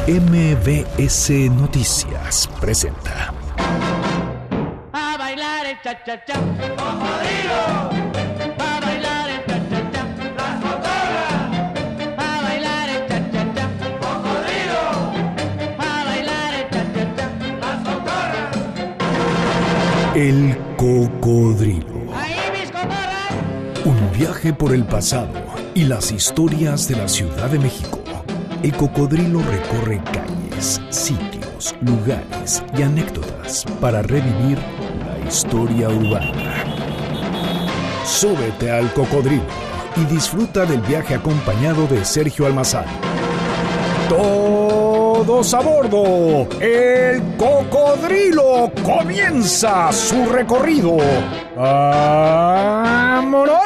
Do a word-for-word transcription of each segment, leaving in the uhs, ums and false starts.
M B S Noticias presenta. A bailar el cha-cha-cha, cocodrilo. A bailar el cha-cha-cha, las cotorras. A bailar el cha-cha-cha, cocodrilo. A bailar el cha-cha-cha, las cotorras. El cocodrilo. Ahí mis cotorras. Un viaje por el pasado y las historias de la Ciudad de México. El cocodrilo recorre calles, sitios, lugares y anécdotas para revivir la historia urbana. Súbete al cocodrilo y disfruta del viaje acompañado de Sergio Almazán. ¡Todos a bordo! ¡El cocodrilo comienza su recorrido! ¡Vámonos!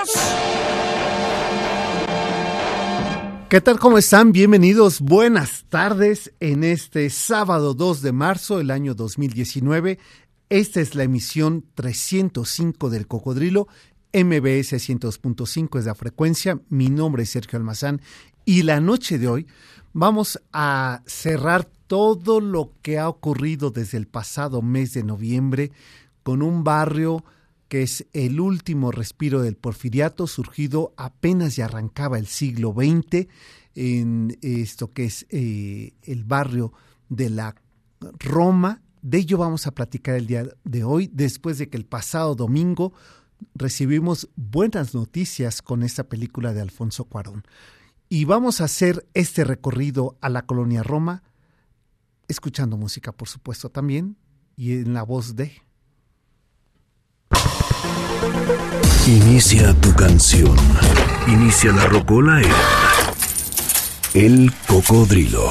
¿Qué tal? ¿Cómo están? Bienvenidos, buenas tardes en este sábado dos de marzo del año dos mil diecinueve. Esta es la emisión trescientos cinco del Cocodrilo, M B S ciento dos punto cinco es la frecuencia. Mi nombre es Sergio Almazán y la noche de hoy vamos a cerrar todo lo que ha ocurrido desde el pasado mes de noviembre con un barrio que es el último respiro del porfiriato, surgido apenas y arrancaba el siglo veinte, en esto que es eh, el barrio de la Roma. De ello vamos a platicar el día de hoy, después de que el pasado domingo recibimos buenas noticias con esta película de Alfonso Cuarón. Y vamos a hacer este recorrido a la colonia Roma, escuchando música, por supuesto, también, y en la voz de... Inicia tu canción. Inicia la rocola en El Cocodrilo.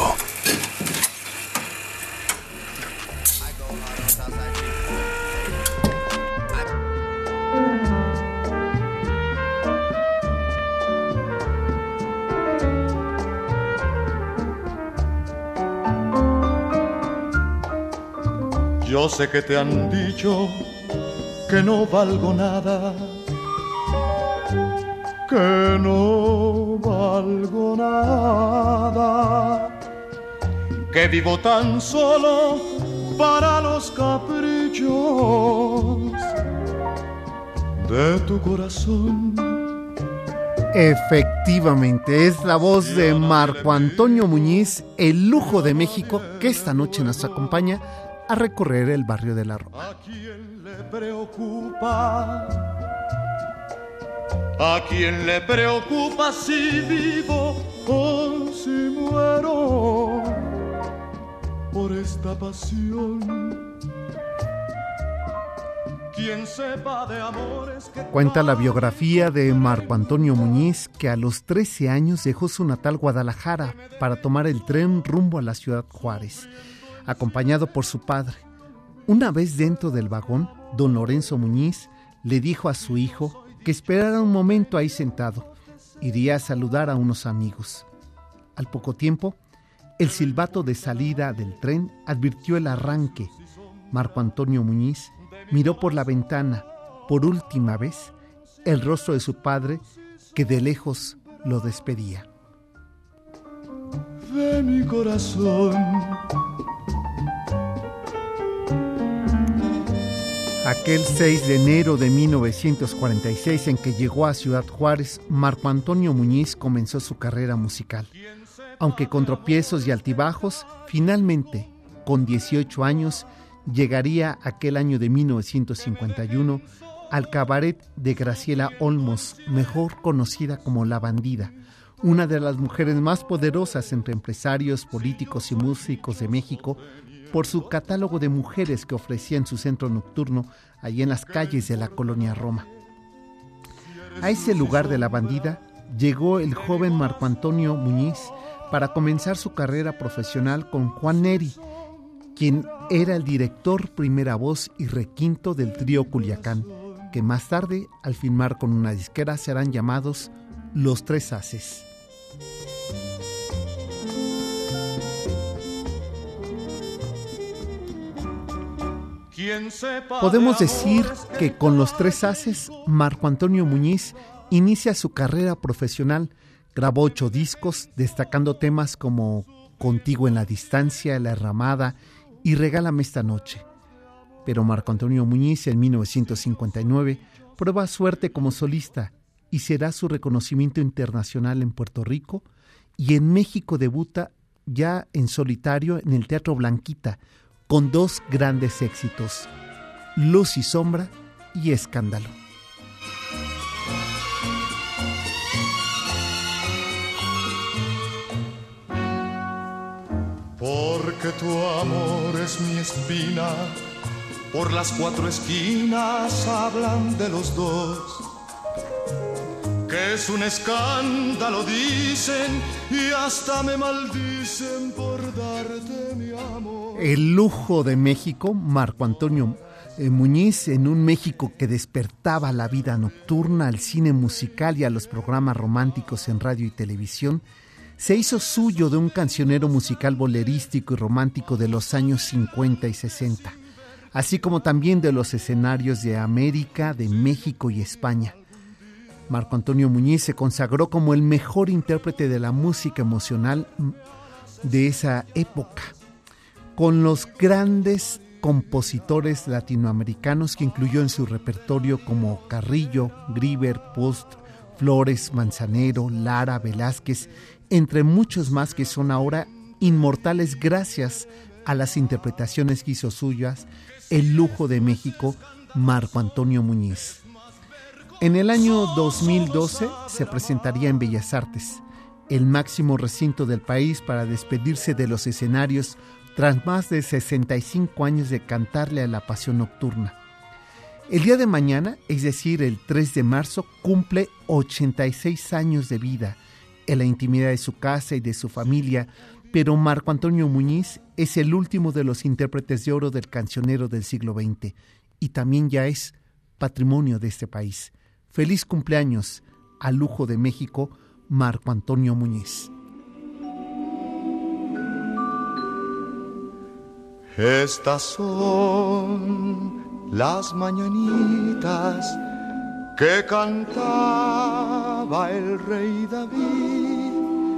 Yo sé que te han dicho que no valgo nada, que no valgo nada, que vivo tan solo para los caprichos de tu corazón. Efectivamente, es la voz de Marco Antonio Muñiz, el lujo de México, que esta noche nos acompaña a recorrer el barrio de la Roma. ¿A quién le preocupa? ¿A quién le preocupa si vivo o si muero por esta pasión? ¿Quién sepa de amores que... Cuenta la biografía de Marco Antonio Muñiz, que a los trece años dejó su natal Guadalajara para tomar el tren rumbo a la ciudad Juárez, acompañado por su padre. Una vez dentro del vagón, don Lorenzo Muñiz le dijo a su hijo que esperara un momento ahí sentado. Iría a saludar a unos amigos. Al poco tiempo, el silbato de salida del tren advirtió el arranque. Marco Antonio Muñiz miró por la ventana, por última vez, el rostro de su padre, que de lejos lo despedía. De mi corazón. Aquel seis de enero de mil novecientos cuarenta y seis, en que llegó a Ciudad Juárez, Marco Antonio Muñiz comenzó su carrera musical. Aunque con tropiezos y altibajos, finalmente, con dieciocho años, llegaría aquel año de mil novecientos cincuenta y uno al cabaret de Graciela Olmos, mejor conocida como La Bandida, una de las mujeres más poderosas entre empresarios, políticos y músicos de México, por su catálogo de mujeres que ofrecía en su centro nocturno, allí en las calles de la colonia Roma. A ese lugar de La Bandida llegó el joven Marco Antonio Muñiz para comenzar su carrera profesional con Juan Neri, quien era el director, primera voz y requinto del trío Culiacán, que más tarde, al firmar con una disquera, serán llamados Los Tres Haces. Podemos decir que con Los Tres Haces, Marco Antonio Muñiz inicia su carrera profesional. Grabó ocho discos, destacando temas como Contigo en la distancia, La Erramada y Regálame esta noche. Pero Marco Antonio Muñiz en mil novecientos cincuenta y nueve prueba suerte como solista y será su reconocimiento internacional en Puerto Rico, y en México debuta ya en solitario en el Teatro Blanquita con dos grandes éxitos, Luz y Sombra y Escándalo. Porque tu amor es mi espina, por las cuatro esquinas hablan de los dos, que es un escándalo dicen y hasta me maldicen por darte mi amor. El lujo de México, Marco Antonio eh, Muñiz, en un México que despertaba la vida nocturna, al cine musical y a los programas románticos en radio y televisión, se hizo suyo de un cancionero musical bolerístico y romántico de los años cincuenta y sesenta, así como también de los escenarios de América, de México y España. Marco Antonio Muñiz se consagró como el mejor intérprete de la música emocional de esa época, con los grandes compositores latinoamericanos que incluyó en su repertorio como Carrillo, Grieber, Post, Flores, Manzanero, Lara, Velázquez, entre muchos más que son ahora inmortales gracias a las interpretaciones que hizo suyas el lujo de México, Marco Antonio Muñiz. En el año dos mil doce se presentaría en Bellas Artes, el máximo recinto del país, para despedirse de los escenarios tras más de sesenta y cinco años de cantarle a la pasión nocturna. El día de mañana, es decir, el tres de marzo, cumple ochenta y seis años de vida en la intimidad de su casa y de su familia, pero Marco Antonio Muñiz es el último de los intérpretes de oro del cancionero del siglo veinte y también ya es patrimonio de este país. Feliz cumpleaños al lujo de México, Marco Antonio Muñiz. Estas son las mañanitas que cantaba el rey David.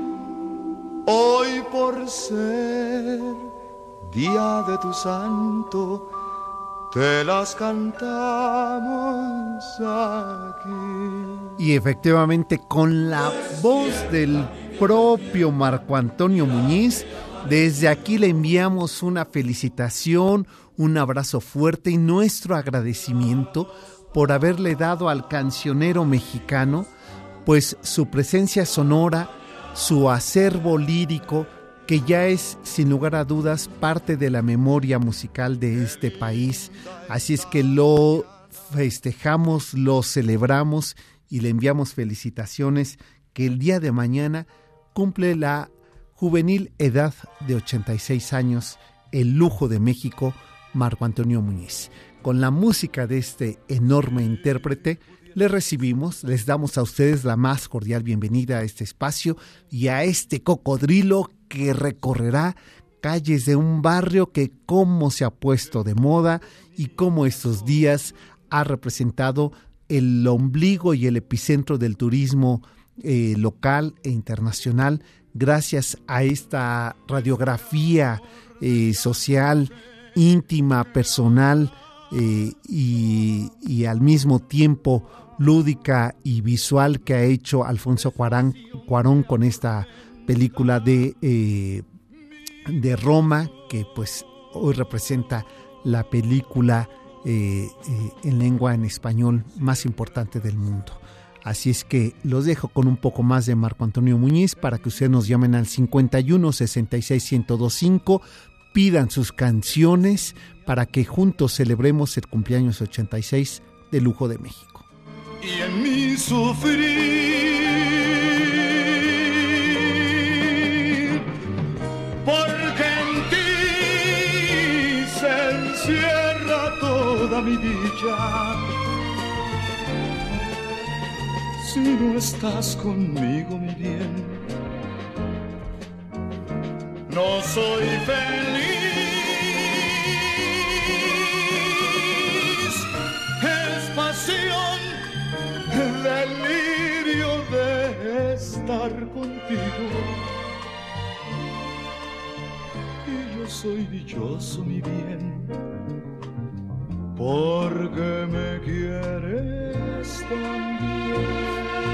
Hoy por ser día de tu santo, te las cantamos aquí. Y efectivamente, con la voz del propio Marco Antonio Muñiz, desde aquí le enviamos una felicitación, un abrazo fuerte y nuestro agradecimiento por haberle dado al cancionero mexicano pues su presencia sonora, su acervo lírico, que ya es sin lugar a dudas parte de la memoria musical de este país. Así es que lo festejamos, lo celebramos y le enviamos felicitaciones, que el día de mañana cumple la juvenil edad de ochenta y seis años, el lujo de México, Marco Antonio Muñiz. Con la música de este enorme intérprete, les recibimos, les damos a ustedes la más cordial bienvenida a este espacio y a este cocodrilo que recorrerá calles de un barrio que cómo se ha puesto de moda y cómo estos días ha representado el ombligo y el epicentro del turismo eh, local e internacional, gracias a esta radiografía eh, social, íntima, personal eh, y, y al mismo tiempo lúdica y visual que ha hecho Alfonso Cuarón, Cuarón con esta película de, eh, de Roma, que pues hoy representa la película eh, eh, en lengua en español más importante del mundo. Así es que los dejo con un poco más de Marco Antonio Muñiz para que ustedes nos llamen al cincuenta y uno, sesenta y seis, ciento veinticinco, pidan sus canciones para que juntos celebremos el cumpleaños ochenta y seis de Lujo de México. Y en mi sufrir, porque en ti se encierra toda mi dicha. Si no estás conmigo, mi bien, no soy feliz. Es pasión, delirio de estar contigo. soy dichoso, mi bien, porque me quieres también.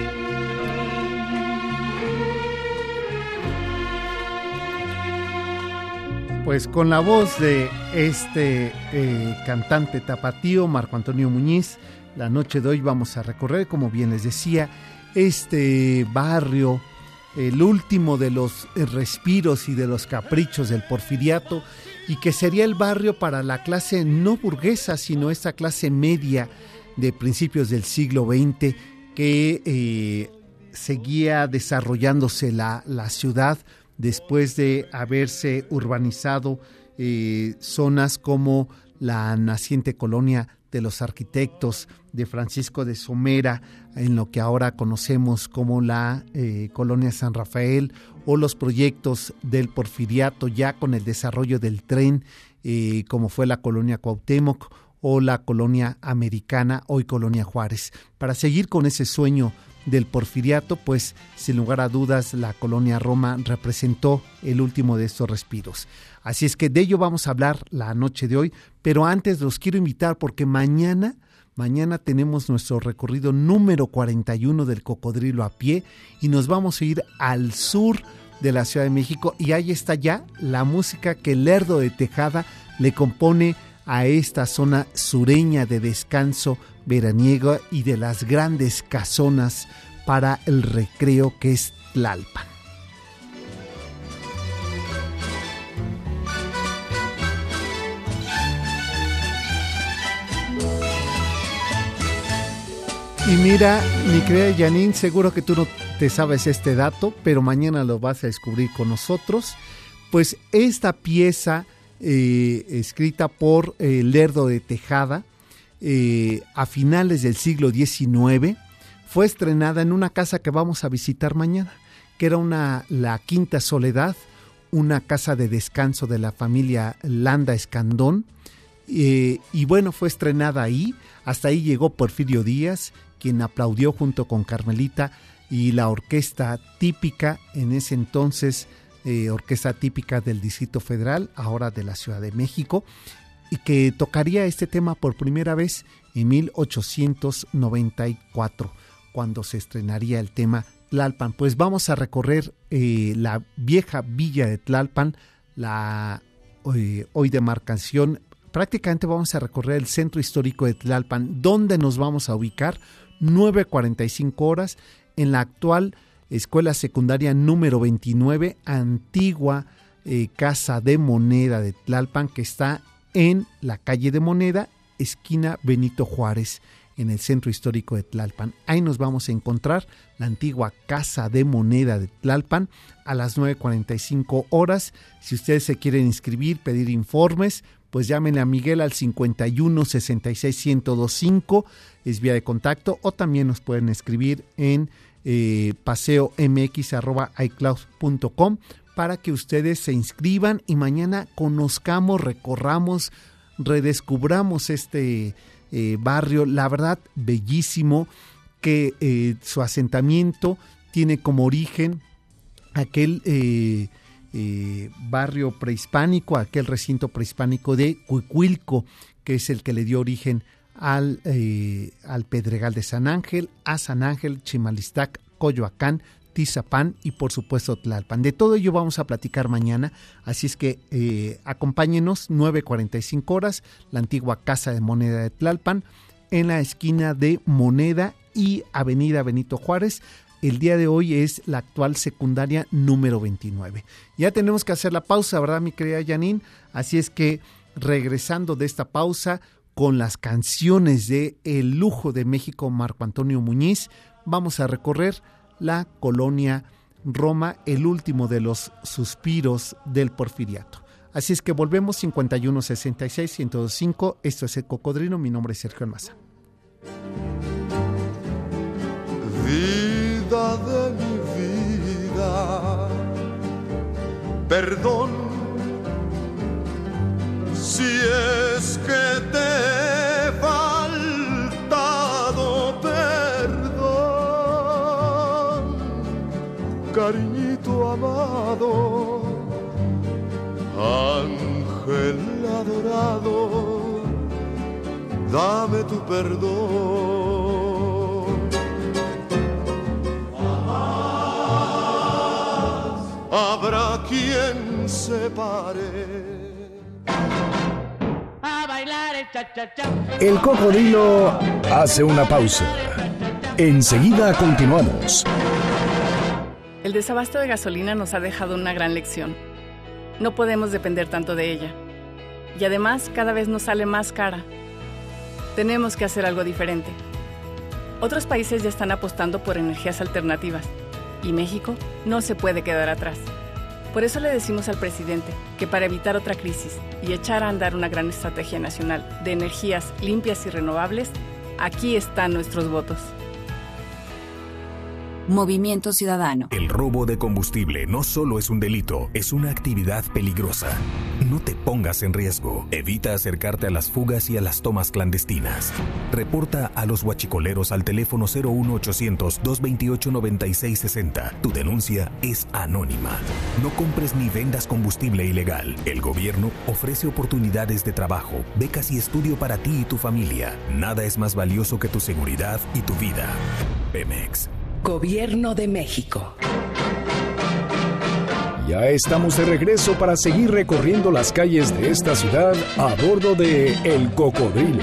Pues con la voz de este eh, cantante tapatío, Marco Antonio Muñiz, la noche de hoy vamos a recorrer, como bien les decía, este barrio, el último de los respiros y de los caprichos del Porfiriato, y que sería el barrio para la clase no burguesa, sino esta clase media de principios del siglo veinte, que eh, seguía desarrollándose la, la ciudad después de haberse urbanizado eh, zonas como la naciente colonia de los arquitectos de Francisco de Somera, en lo que ahora conocemos como la eh, colonia San Rafael, o los proyectos del Porfiriato ya con el desarrollo del tren, eh, como fue la colonia Cuauhtémoc o la colonia Americana, hoy colonia Juárez. Para seguir con ese sueño del Porfiriato, pues sin lugar a dudas la colonia Roma representó el último de estos respiros. Así es que de ello vamos a hablar la noche de hoy, pero antes los quiero invitar porque mañana, mañana tenemos nuestro recorrido número cuarenta y uno del Cocodrilo a pie y nos vamos a ir al sur de la Ciudad de México, y ahí está ya la música que Lerdo de Tejada le compone a esta zona sureña de descanso veraniego y de las grandes casonas para el recreo que es Tlalpan. Y mira, mi querida Janine, seguro que tú no te sabes este dato, pero mañana lo vas a descubrir con nosotros. Pues esta pieza eh, escrita por eh, Lerdo de Tejada, Eh, a finales del siglo diecinueve, fue estrenada en una casa que vamos a visitar mañana, que era una, la Quinta Soledad, una casa de descanso de la familia Landa Escandón, eh, y bueno, fue estrenada ahí. Hasta ahí llegó Porfirio Díaz, quien aplaudió junto con Carmelita y la orquesta típica, en ese entonces eh, orquesta típica del Distrito Federal, ahora de la Ciudad de México, y que tocaría este tema por primera vez en mil ochocientos noventa y cuatro, cuando se estrenaría el tema Tlalpan. Pues vamos a recorrer eh, la vieja villa de Tlalpan, la eh, hoy demarcación. Prácticamente vamos a recorrer el centro histórico de Tlalpan, donde nos vamos a ubicar nueve cuarenta y cinco horas en la actual escuela secundaria número veintinueve, antigua eh, Casa de Moneda de Tlalpan, que está en la calle de Moneda, esquina Benito Juárez, en el centro histórico de Tlalpan. Ahí nos vamos a encontrar la antigua Casa de Moneda de Tlalpan a las nueve cuarenta y cinco horas. Si ustedes se quieren inscribir, pedir informes, pues llámenle a Miguel al cincuenta y uno sesenta y seis ciento veinticinco, es vía de contacto, o también nos pueden escribir en eh, paseo m x arroba i cloud punto com para que ustedes se inscriban y mañana conozcamos, recorramos, redescubramos este eh, barrio, la verdad bellísimo, que eh, su asentamiento tiene como origen aquel eh, eh, barrio prehispánico, aquel recinto prehispánico de Cuicuilco, que es el que le dio origen al, eh, al Pedregal de San Ángel, a San Ángel, Chimalistac, Coyoacán, Tizapán y por supuesto Tlalpan. De todo ello vamos a platicar mañana, así es que eh, acompáñenos, nueve cuarenta y cinco horas, la antigua Casa de Moneda de Tlalpan, en la esquina de Moneda y Avenida Benito Juárez. El día de hoy es la actual secundaria número veintinueve. Ya tenemos que hacer la pausa, ¿verdad, mi querida Janine? Así es que regresando de esta pausa con las canciones de El Lujo de México, Marco Antonio Muñiz, vamos a recorrer la colonia Roma, el último de los suspiros del Porfiriato. Así es que volvemos, cincuenta y uno sesenta y seis ciento veinticinco. Esto es El Cocodrilo, mi nombre es Sergio Almazán. Vida de mi vida, perdón si es que te he faltado perdón, cariñito amado. Anda ángel adorado, dame tu perdón. Jamás habrá quien se pare A bailar el cha-cha-cha. El cocodrilo hace una pausa. Enseguida continuamos. El desabasto de gasolina nos ha dejado una gran lección. No podemos depender tanto de ella. Y además, cada vez nos sale más cara. Tenemos que hacer algo diferente. Otros países ya están apostando por energías alternativas. Y México no se puede quedar atrás. Por eso le decimos al presidente que para evitar otra crisis y echar a andar una gran estrategia nacional de energías limpias y renovables, aquí están nuestros votos. Movimiento Ciudadano. El robo de combustible no solo es un delito, es una actividad peligrosa. No te pongas en riesgo. Evita acercarte a las fugas y a las tomas clandestinas. Reporta a los huachicoleros al teléfono cero uno ochocientos, doscientos veintiocho, noventa y seis sesenta. Tu denuncia es anónima. No compres ni vendas combustible ilegal. El gobierno ofrece oportunidades de trabajo, becas y estudio para ti y tu familia. Nada es más valioso que tu seguridad y tu vida. Pemex. Gobierno de México. Ya estamos de regreso para seguir recorriendo las calles de esta ciudad a bordo de El Cocodrilo.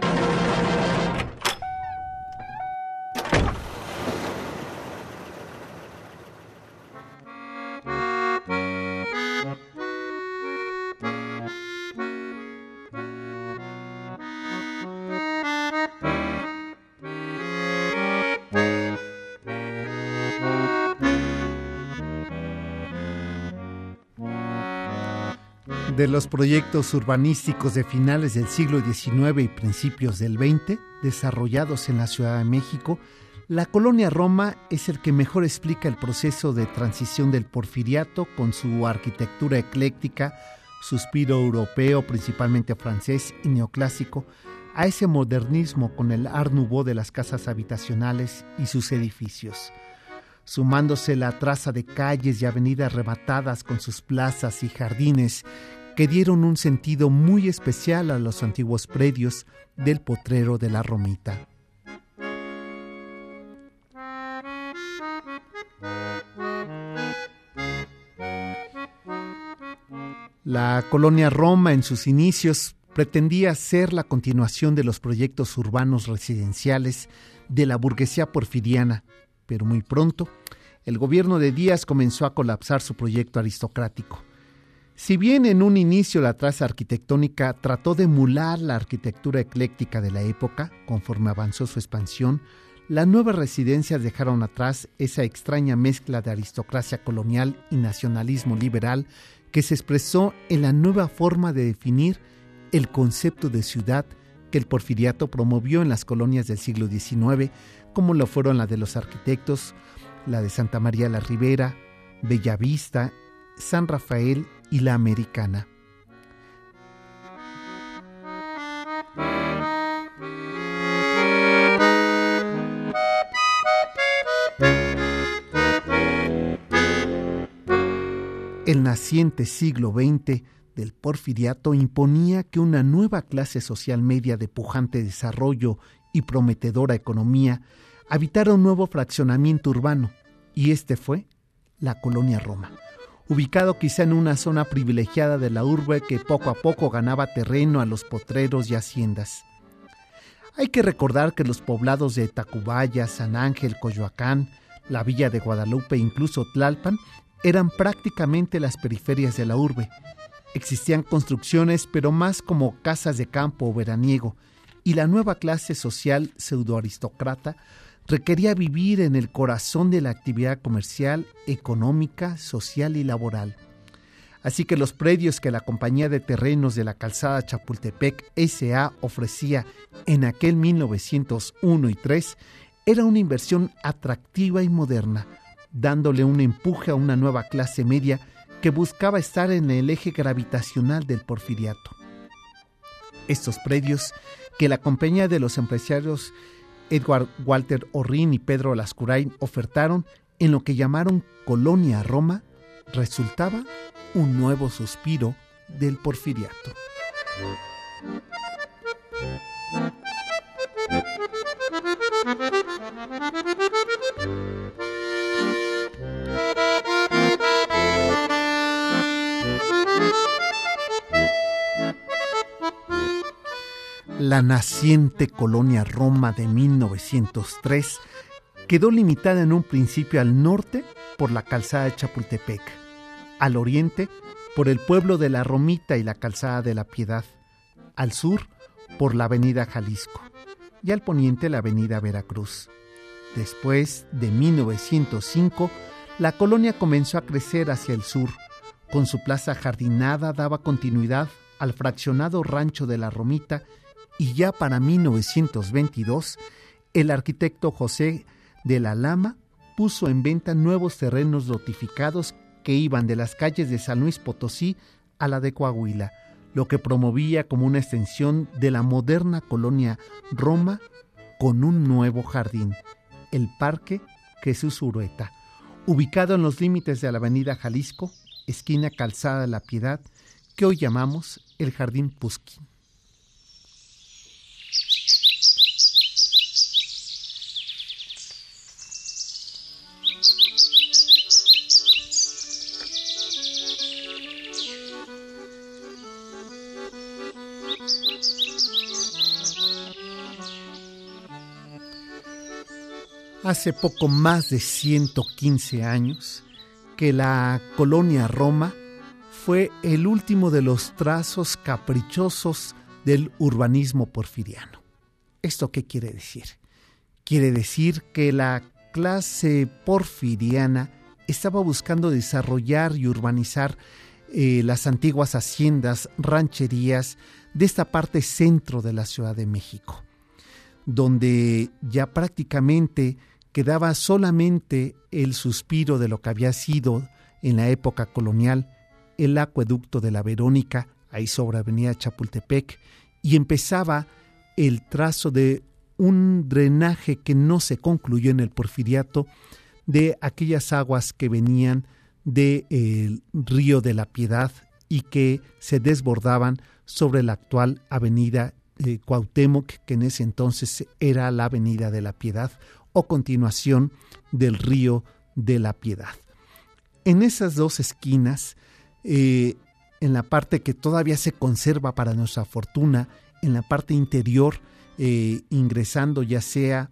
De los proyectos urbanísticos de finales del siglo diecinueve y principios del veinte, desarrollados en la Ciudad de México, la Colonia Roma es el que mejor explica el proceso de transición del porfiriato con su arquitectura ecléctica, suspiro europeo, principalmente francés y neoclásico, a ese modernismo con el Art Nouveau de las casas habitacionales y sus edificios. Sumándose la traza de calles y avenidas rematadas con sus plazas y jardines que dieron un sentido muy especial a los antiguos predios del potrero de la Romita. La Colonia Roma en sus inicios pretendía ser la continuación de los proyectos urbanos residenciales de la burguesía porfiriana, pero muy pronto el gobierno de Díaz comenzó a colapsar su proyecto aristocrático. Si bien en un inicio la traza arquitectónica trató de emular la arquitectura ecléctica de la época, conforme avanzó su expansión, las nuevas residencias dejaron atrás esa extraña mezcla de aristocracia colonial y nacionalismo liberal que se expresó en la nueva forma de definir el concepto de ciudad que el porfiriato promovió en las colonias del siglo diecinueve, como lo fueron la de los arquitectos, la de Santa María la Ribera, Bellavista, San Rafael y la Americana. El naciente siglo veinte del porfiriato imponía que una nueva clase social media de pujante desarrollo y prometedora economía habitara un nuevo fraccionamiento urbano, y este fue la Colonia Roma, ubicado quizá en una zona privilegiada de la urbe que poco a poco ganaba terreno a los potreros y haciendas. Hay que recordar que los poblados de Tacubaya, San Ángel, Coyoacán, la Villa de Guadalupe e incluso Tlalpan eran prácticamente las periferias de la urbe. Existían construcciones, pero más como casas de campo o veraniego, y la nueva clase social pseudoaristócrata requería vivir en el corazón de la actividad comercial, económica, social y laboral. Así que los predios que la Compañía de Terrenos de la Calzada Chapultepec S A ofrecía en aquel mil novecientos uno y tres era una inversión atractiva y moderna, dándole un empuje a una nueva clase media que buscaba estar en el eje gravitacional del porfiriato. Estos predios que la Compañía de los Empresarios Edward Walter Orrin y Pedro Lascurain ofertaron en lo que llamaron Colonia Roma, resultaba un nuevo suspiro del Porfiriato. La naciente colonia Roma de mil novecientos tres quedó limitada en un principio al norte por la calzada de Chapultepec, al oriente por el pueblo de La Romita y la calzada de la Piedad, al sur por la avenida Jalisco y al poniente la avenida Veracruz. Después de mil novecientos cinco, la colonia comenzó a crecer hacia el sur. Con su plaza jardinada daba continuidad al fraccionado rancho de La Romita y ya para mil novecientos veintidós, el arquitecto José de la Lama puso en venta nuevos terrenos lotificados que iban de las calles de San Luis Potosí a la de Coahuila, lo que promovía como una extensión de la moderna colonia Roma con un nuevo jardín, el Parque Jesús Urueta, ubicado en los límites de la avenida Jalisco, esquina Calzada de la Piedad, que hoy llamamos el Jardín Pusquín. Hace poco más de ciento quince años que la colonia Roma fue el último de los trazos caprichosos del urbanismo porfiriano. ¿Esto qué quiere decir? Quiere decir que la clase porfiriana estaba buscando desarrollar y urbanizar eh, las antiguas haciendas, rancherías de esta parte centro de la Ciudad de México, donde ya prácticamente quedaba solamente el suspiro de lo que había sido en la época colonial el acueducto de la Verónica, ahí sobre avenida Chapultepec, y empezaba el trazo de un drenaje que no se concluyó en el Porfiriato de aquellas aguas que venían del río de la Piedad y que se desbordaban sobre la actual avenida eh, Cuauhtémoc, que en ese entonces era la avenida de la Piedad o continuación del río de la Piedad. En esas dos esquinas, eh, en la parte que todavía se conserva para nuestra fortuna, en la parte interior, eh, ingresando ya sea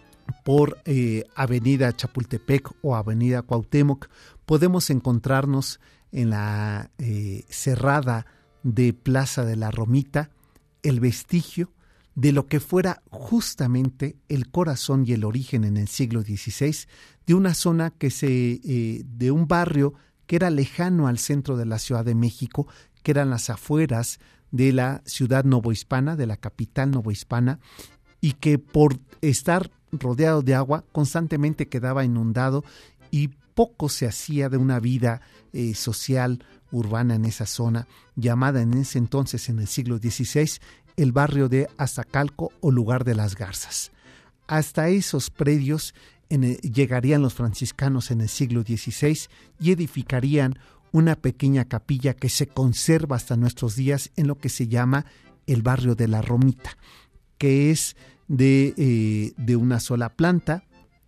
por eh, avenida Chapultepec o avenida Cuauhtémoc, podemos encontrarnos en la eh, cerrada de Plaza de la Romita el vestigio de lo que fuera justamente el corazón y el origen en el siglo dieciséis de una zona que se, eh, de un barrio que era lejano al centro de la Ciudad de México, que eran las afueras de la ciudad novohispana, de la capital novohispana, y que por estar rodeado de agua constantemente quedaba inundado y poco se hacía de una vida eh, social urbana en esa zona, llamada en ese entonces, en el siglo dieciséis, el barrio de Azacalco o lugar de las Garzas. Hasta esos predios en el, llegarían los franciscanos en el siglo dieciséis y edificarían una pequeña capilla que se conserva hasta nuestros días en lo que se llama el barrio de la Romita, que es de, eh, de una sola planta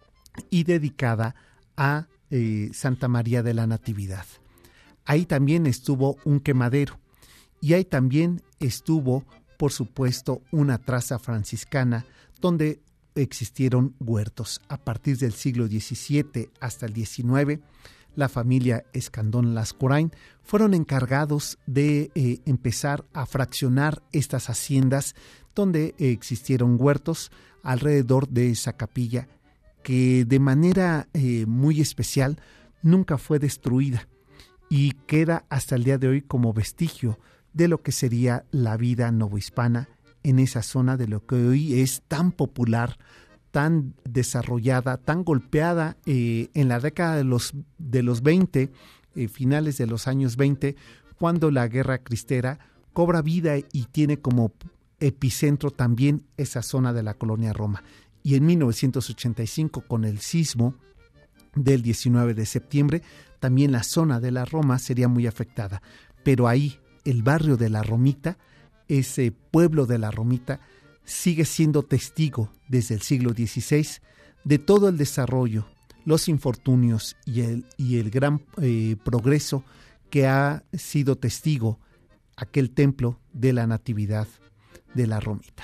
y dedicada a eh, Santa María de la Natividad. Ahí también estuvo un quemadero y ahí también estuvo, por supuesto, una traza franciscana donde existieron huertos. A partir del siglo diecisiete hasta el diecinueve, la familia Escandón Lascurain fueron encargados de eh, empezar a fraccionar estas haciendas donde eh, existieron huertos alrededor de esa capilla que de manera eh, muy especial nunca fue destruida y queda hasta el día de hoy como vestigio de lo que sería la vida novohispana en esa zona de lo que hoy es tan popular, tan desarrollada, tan golpeada eh, en la década de los, de los veinte, eh, finales de los años veinte, cuando la guerra cristera cobra vida y tiene como epicentro también esa zona de la colonia Roma. Y en mil novecientos ochenta y cinco, con el sismo del diecinueve de septiembre, también la zona de la Roma sería muy afectada. Pero ahí, el barrio de La Romita, ese pueblo de La Romita, sigue siendo testigo desde el siglo dieciséis de todo el desarrollo, los infortunios y el, y el gran eh, progreso que ha sido testigo aquel templo de la Natividad de La Romita.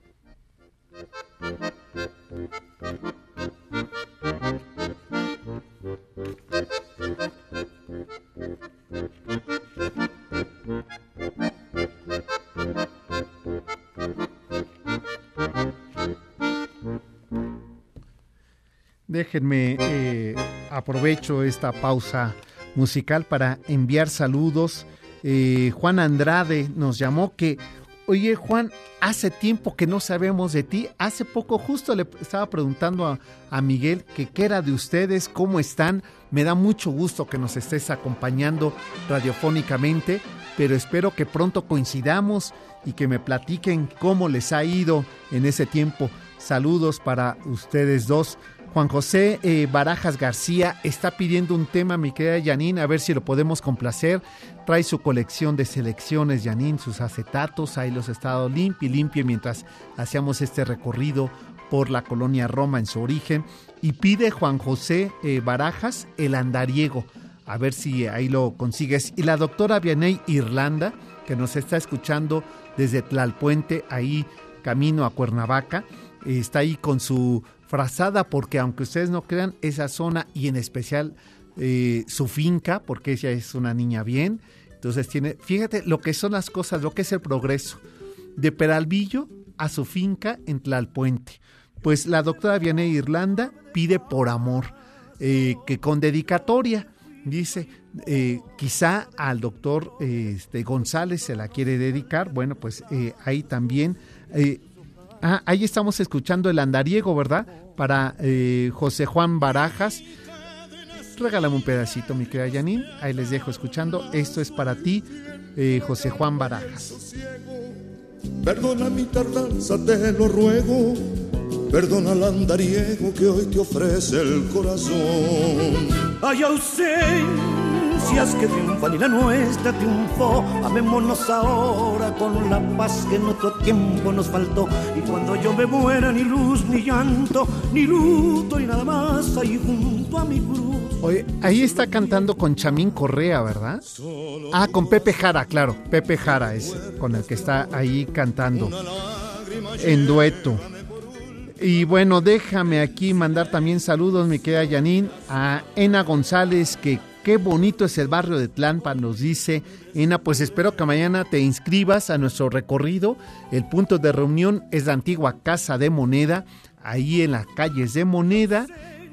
Déjenme, eh, aprovecho esta pausa musical para enviar saludos. Eh, Juan Andrade nos llamó que, oye Juan, hace tiempo que no sabemos de ti. Hace poco justo le estaba preguntando a, a Miguel que qué era de ustedes, cómo están. Me da mucho gusto que nos estés acompañando radiofónicamente, pero espero que pronto coincidamos y que me platiquen cómo les ha ido en ese tiempo. Saludos para ustedes dos. Juan José eh, Barajas García está pidiendo un tema, mi querida Janine, a ver si lo podemos complacer. Trae su colección de selecciones, Janine, sus acetatos, ahí los he estado limpio y limpio mientras hacíamos este recorrido por la colonia Roma en su origen. Y pide Juan José eh, Barajas El Andariego, a ver si ahí lo consigues. Y la doctora Vianey Irlanda, que nos está escuchando desde Tlalpuente, ahí camino a Cuernavaca, eh, está ahí con su frazada, porque aunque ustedes no crean, esa zona y en especial eh, su finca, porque ella es una niña bien, entonces tiene, fíjate lo que son las cosas, lo que es el progreso, de Peralvillo a su finca en Tlalpuente. Pues la doctora Vianey Irlanda pide por amor, eh, que con dedicatoria, dice, eh, quizá al doctor eh, este, González se la quiere dedicar, bueno, pues eh, ahí también... Eh, Ah, ahí estamos escuchando El Andariego, ¿verdad? Para eh, José Juan Barajas. Regálame un pedacito, mi querida Janine. Ahí les dejo escuchando. Esto es para ti, eh, José Juan Barajas. Perdona mi tardanza, te lo ruego. Perdona el andariego que hoy te ofrece el corazón. Hay ausencias que triunfan y la nuestra triunfó. Amémonos ahora con la paz que en otro tiempo nos faltó. Y cuando yo me muera, ni luz, ni llanto, ni luto, y nada más ahí junto a mi cruz. Oye, ahí está cantando con Chamín Correa, ¿verdad? Ah, con Pepe Jara, claro. Pepe Jara es con el que está ahí cantando en dueto. Y bueno, déjame aquí mandar también saludos, mi querida Janine, a Ena González, que qué bonito es el barrio de Tlalpan, nos dice Ena. Pues espero que mañana te inscribas a nuestro recorrido. El punto de reunión es la antigua Casa de Moneda, ahí en las calles de Moneda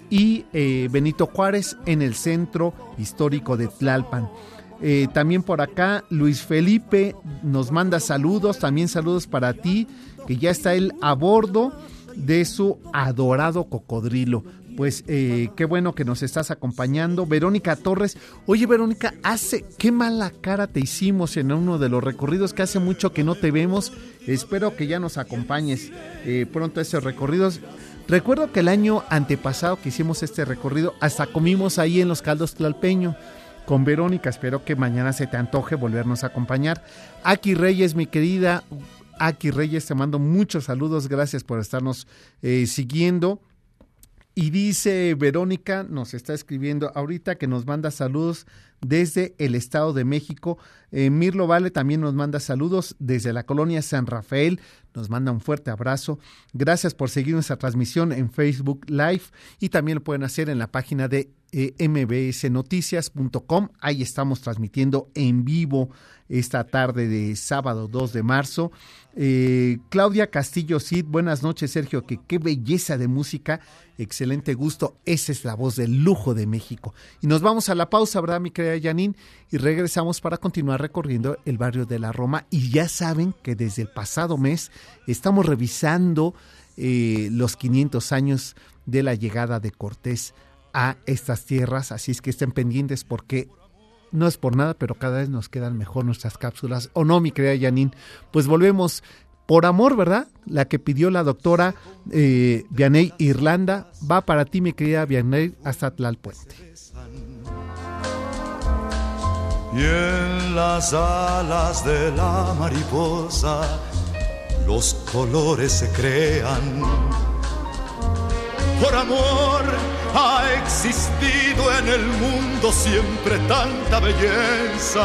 y eh, Benito Juárez, en el centro histórico de Tlalpan. Eh, también por acá Luis Felipe nos manda saludos, también saludos para ti, que ya está él a bordo de su adorado cocodrilo. Pues eh, qué bueno que nos estás acompañando. Verónica Torres, oye Verónica, hace qué mala cara te hicimos en uno de los recorridos, que hace mucho que no te vemos. Espero que ya nos acompañes eh, pronto a esos recorridos. Recuerdo que el año antepasado que hicimos este recorrido, hasta comimos ahí en los caldos tlalpeño con Verónica. Espero que mañana se te antoje volvernos a acompañar. Aki Reyes, mi querida Aki Reyes, te mando muchos saludos, gracias por estarnos eh, siguiendo. Y dice Verónica, nos está escribiendo ahorita, que nos manda saludos desde el Estado de México. Eh, Mirlo Vale también nos manda saludos desde la colonia San Rafael, nos manda un fuerte abrazo. Gracias por seguir nuestra transmisión en Facebook Live y también lo pueden hacer en la página de eh, eme be ese noticias punto com. Ahí estamos transmitiendo en vivo esta tarde de sábado dos de marzo. Eh, Claudia Castillo Cid, buenas noches Sergio, que qué belleza de música, excelente gusto, esa es la voz del lujo de México. Y nos vamos a la pausa, ¿verdad mi querida Janine? Y regresamos para continuar recorriendo el barrio de la Roma. Y ya saben que desde el pasado mes estamos revisando eh, los quinientos años de la llegada de Cortés a estas tierras, así es que estén pendientes porque no es por nada, pero cada vez nos quedan mejor nuestras cápsulas. ¿O no, mi querida Janine? Pues volvemos por amor, ¿verdad? La que pidió la doctora eh, Vianey Irlanda. Va para ti, mi querida Vianey, hasta Tlalpuente. y en las alas de la mariposa los colores se crean. Por amor ha existido en el mundo siempre tanta belleza,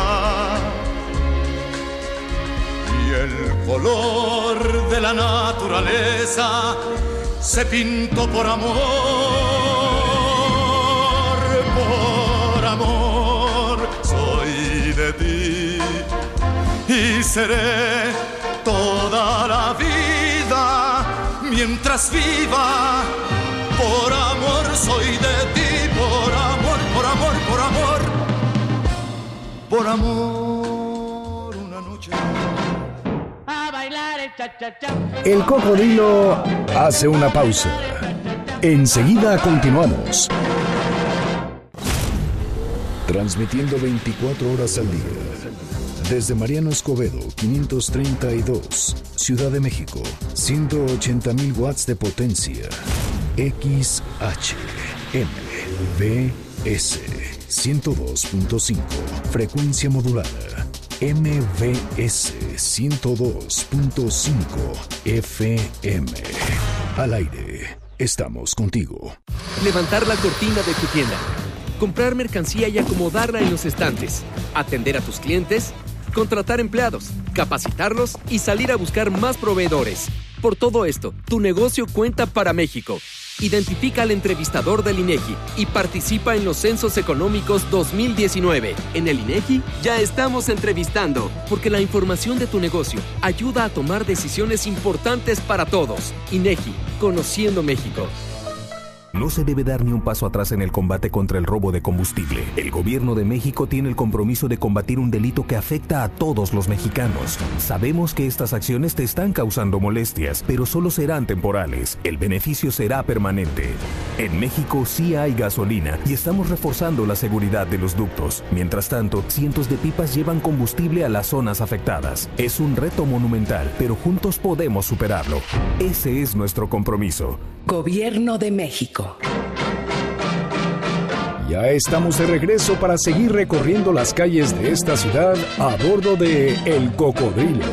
y el color de la naturaleza se pintó por amor, por amor. Soy de ti y seré toda la vida mientras viva. Por amor soy de ti, por amor, por amor, por amor, por amor, una noche. A bailar el cha-cha-cha. El cocodrilo hace una pausa. Enseguida continuamos. Transmitiendo veinticuatro horas al día. Desde Mariano Escobedo, quinientos treinta y dos, Ciudad de México, ciento ochenta mil watts de potencia. X H M V S ciento dos punto cinco, frecuencia modulada. M V S ciento dos punto cinco F M. Al aire, estamos contigo. Levantar la cortina de tu tienda, comprar mercancía y acomodarla en los estantes, atender a tus clientes, contratar empleados, capacitarlos y salir a buscar más proveedores. Por todo esto, tu negocio cuenta para México. Identifica al entrevistador del INEGI y participa en los Censos Económicos dos mil diecinueve. En el INEGI ya estamos entrevistando, porque la información de tu negocio ayuda a tomar decisiones importantes para todos. INEGI, Conociendo México. No se debe dar ni un paso atrás en el combate contra el robo de combustible. El gobierno de México tiene el compromiso de combatir un delito que afecta a todos los mexicanos. Sabemos que estas acciones te están causando molestias, pero solo serán temporales. El beneficio será permanente. En México sí hay gasolina y estamos reforzando la seguridad de los ductos. Mientras tanto, cientos de pipas llevan combustible a las zonas afectadas. Es un reto monumental, pero juntos podemos superarlo. Ese es nuestro compromiso. Gobierno de México. Ya estamos de regreso para seguir recorriendo las calles de esta ciudad a bordo de El Cocodrilo.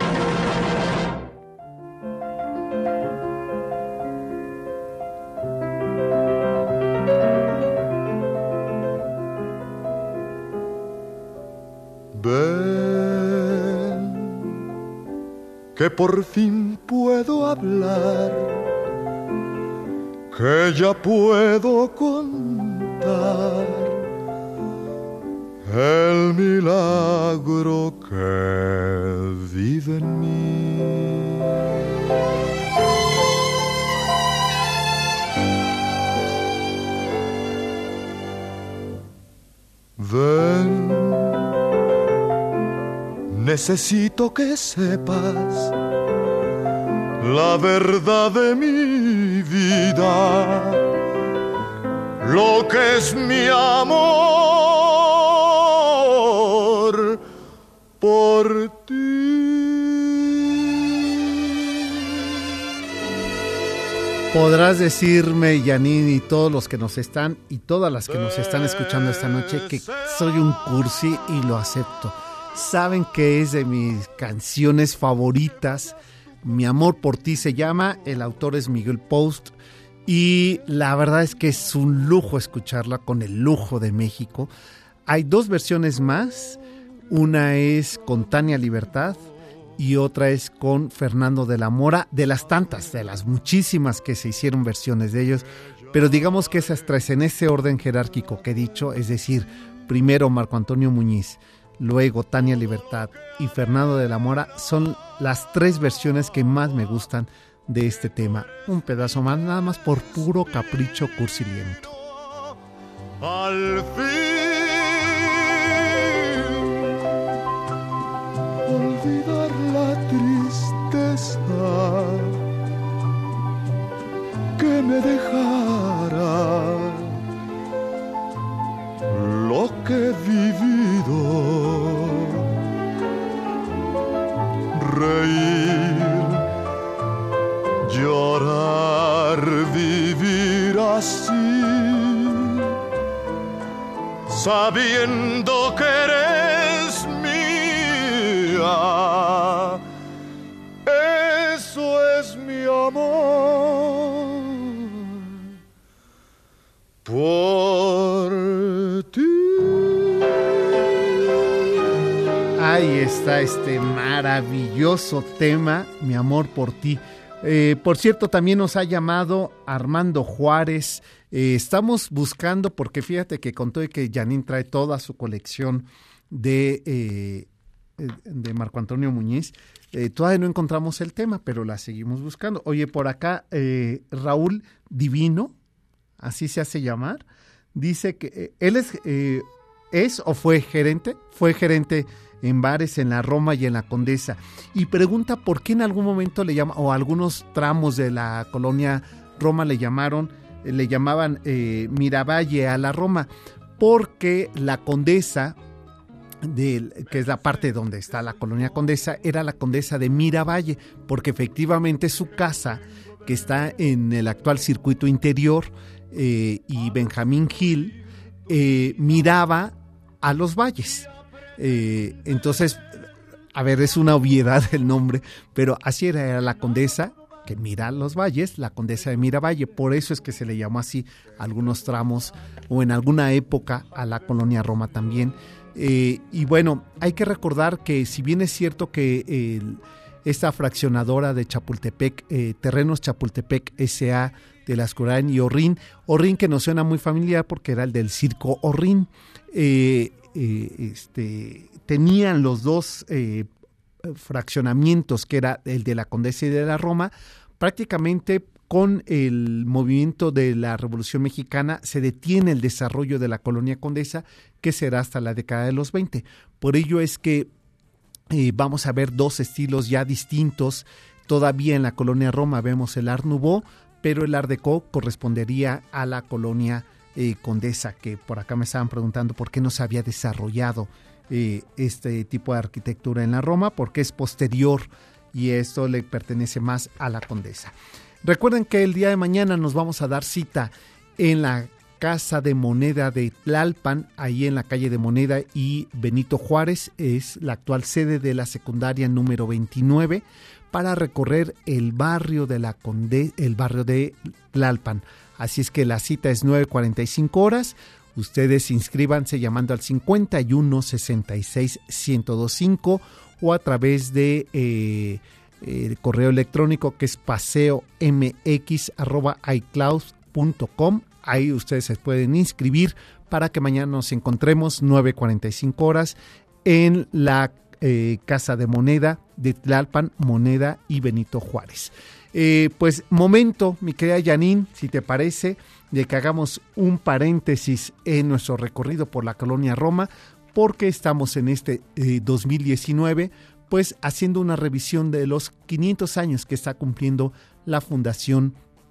Ven, que por fin puedo hablar, que ya puedo contar el milagro que vive en mí. Ven, necesito que sepas la verdad de mi vida, lo que es mi amor por ti. Podrás decirme, Janine, y todos los que nos están, y todas las que nos están escuchando esta noche, que soy un cursi y lo acepto. Saben que es de mis canciones favoritas. Mi amor por ti se llama, el autor es Miguel Post y la verdad es que es un lujo escucharla con el lujo de México. Hay dos versiones más, una es con Tania Libertad y otra es con Fernando de la Mora, de las tantas, de las muchísimas que se hicieron versiones de ellos, pero digamos que esas tres en ese orden jerárquico que he dicho, es decir, primero Marco Antonio Muñiz, luego Tania Libertad y Fernando de la Mora, son las tres versiones que más me gustan de este tema. Un pedazo más, nada más por puro capricho cursiliento. Al fin olvidar la tristeza que me dejara lo que he vivido, reír, llorar, vivir así, sabiendo querer Ahí está este maravilloso tema, Mi amor por ti. Eh, por cierto, también nos ha llamado Armando Juárez. Eh, estamos buscando, porque fíjate que contó que Janine trae toda su colección de, eh, de Marco Antonio Muñiz. Eh, todavía no encontramos el tema, pero la seguimos buscando. Oye, por acá, eh, Raúl Divino, así se hace llamar, dice que eh, él es, eh, es o fue gerente, fue gerente en bares en la Roma y en la Condesa, y pregunta por qué en algún momento le llama, o algunos tramos de la colonia Roma le llamaron, le llamaban eh, Miravalle a la Roma, porque la Condesa, de, que es la parte donde está la colonia Condesa, era la Condesa de Miravalle, porque efectivamente su casa, que está en el actual circuito interior eh, y Benjamín Gil, eh, miraba a los valles. Eh, entonces, a ver, es una obviedad el nombre, pero así era, era la Condesa que mira los valles, la Condesa de Miravalle. Por eso es que se le llamó así a algunos tramos, o en alguna época a la colonia Roma también. Eh, y bueno, hay que recordar que si bien es cierto que el, esta fraccionadora de Chapultepec, eh, Terrenos Chapultepec S A de las Curán y Orrín, Orrín que nos suena muy familiar porque era el del circo Orrín, eh, eh, este, tenían los dos eh, fraccionamientos, que era el de la Condesa y de la Roma. Prácticamente con el movimiento de la Revolución Mexicana se detiene el desarrollo de la colonia Condesa, que será hasta la década de los veinte. Por ello es que eh, vamos a ver dos estilos ya distintos. Todavía en la colonia Roma vemos el Art Nouveau, pero el Art Deco correspondería a la colonia eh, Condesa, que por acá me estaban preguntando por qué no se había desarrollado eh, este tipo de arquitectura en la Roma, porque es posterior y esto le pertenece más a la Condesa. Recuerden que el día de mañana nos vamos a dar cita en la Casa de Moneda de Tlalpan, ahí en la calle de Moneda y Benito Juárez, es la actual sede de la secundaria número veintinueve, para recorrer el barrio de la Conde, el barrio de Tlalpan. Así es que la cita es nueve cuarenta y cinco horas. Ustedes inscríbanse llamando al cincuenta y uno sesenta y seis ciento veinticinco o a través de eh, el correo electrónico, que es paseo m x arroba i cloud punto com. Ahí ustedes se pueden inscribir para que mañana nos encontremos nueve cuarenta y cinco horas en la eh, Casa de Moneda de Tlalpan, Moneda y Benito Juárez. Eh, pues momento, mi querida Janine, si te parece, de que hagamos un paréntesis en nuestro recorrido por la colonia Roma, porque estamos en este eh, dos mil diecinueve, pues haciendo una revisión de los quinientos años que está cumpliendo la fundación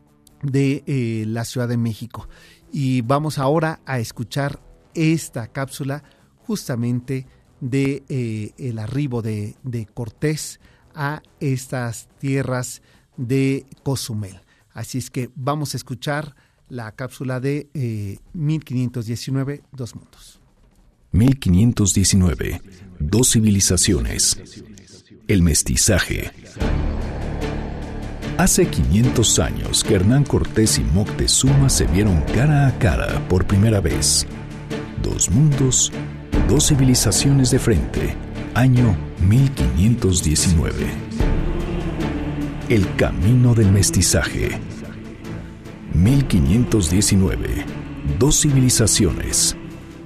de eh, la Ciudad de México. Y vamos ahora a escuchar esta cápsula justamente de eh, el arribo de, de Cortés a estas tierras de Cozumel. Así es que vamos a escuchar la cápsula de eh, mil quinientos diecinueve, Dos Mundos. mil quinientos diecinueve, Dos Civilizaciones. El mestizaje. Hace quinientos años que Hernán Cortés y Moctezuma se vieron cara a cara por primera vez. Dos mundos, dos civilizaciones de frente. Año mil quinientos diecinueve. El camino del mestizaje. mil quinientos diecinueve. Dos civilizaciones.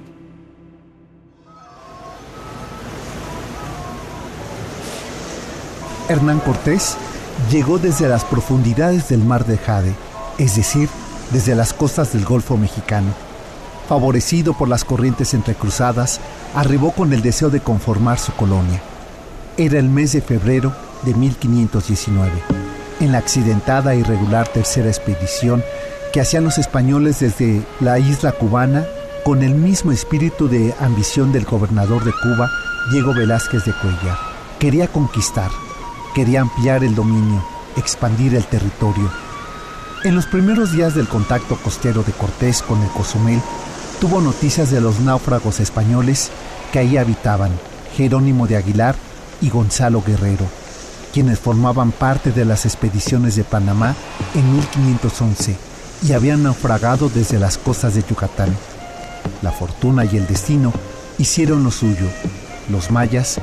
Hernán Cortés llegó desde las profundidades del Mar de Jade, es decir, desde las costas del Golfo Mexicano. Favorecido por las corrientes entrecruzadas, arribó con el deseo de conformar su colonia. Era el mes de febrero de mil quinientos diecinueve, en la accidentada e irregular tercera expedición que hacían los españoles desde la isla cubana, con el mismo espíritu de ambición del gobernador de Cuba, Diego Velázquez de Cuéllar. Quería conquistar, quería ampliar el dominio, expandir el territorio. En los primeros días del contacto costero de Cortés con el Cozumel, tuvo noticias de los náufragos españoles que ahí habitaban, Jerónimo de Aguilar y Gonzalo Guerrero, quienes formaban parte de las expediciones de Panamá en mil quinientos once y habían naufragado desde las costas de Yucatán. La fortuna y el destino hicieron lo suyo. Los mayas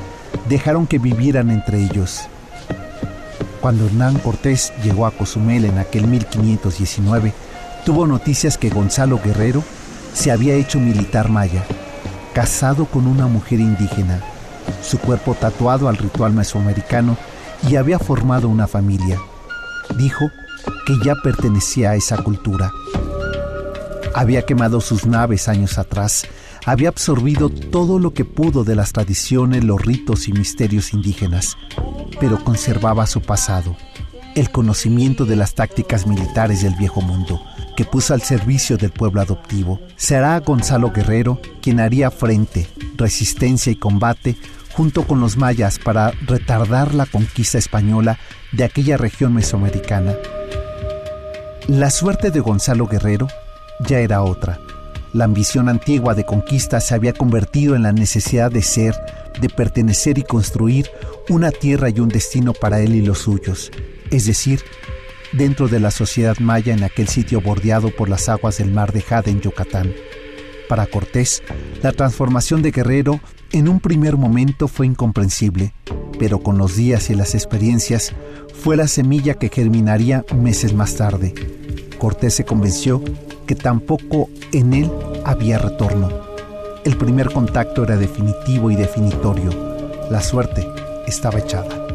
dejaron que vivieran entre ellos. Cuando Hernán Cortés llegó a Cozumel en aquel mil quinientos diecinueve, tuvo noticias que Gonzalo Guerrero se había hecho militar maya, casado con una mujer indígena, su cuerpo tatuado al ritual mesoamericano, y había formado una familia. Dijo que ya pertenecía a esa cultura. Había quemado sus naves años atrás, había absorbido todo lo que pudo de las tradiciones, los ritos y misterios indígenas, pero conservaba su pasado, el conocimiento de las tácticas militares del viejo mundo, que puso al servicio del pueblo adoptivo. Será Gonzalo Guerrero quien haría frente, resistencia y combate junto con los mayas para retardar la conquista española de aquella región mesoamericana. La suerte de Gonzalo Guerrero ya era otra. La ambición antigua de conquista se había convertido en la necesidad de ser, de pertenecer y construir una tierra y un destino para él y los suyos, es decir, dentro de la sociedad maya en aquel sitio bordeado por las aguas del mar de Jade en Yucatán. Para Cortés, la transformación de Guerrero en un primer momento fue incomprensible, pero con los días y las experiencias fue la semilla que germinaría meses más tarde. Cortés se convenció que tampoco en él había retorno. El primer contacto era definitivo y definitorio. La suerte estaba echada.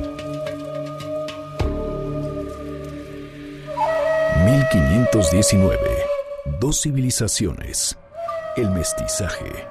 mil quinientos diecinueve. Dos civilizaciones. El mestizaje.